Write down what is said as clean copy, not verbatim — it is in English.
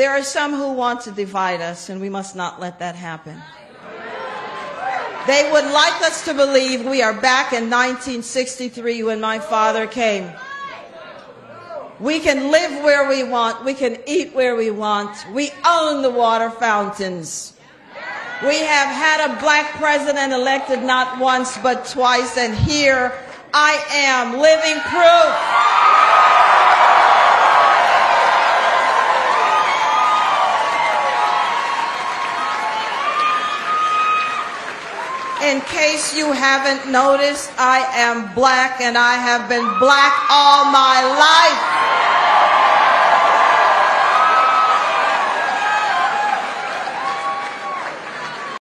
There are some who want to divide us, and we must not let that happen. They would like us to believe we are back in 1963 when my father came. We can live where we want. We can eat where we want. We own the water fountains. We have had a black president elected not once but twice, and here I am, living proof. In case you haven't noticed, I am black, and I have been black all my life.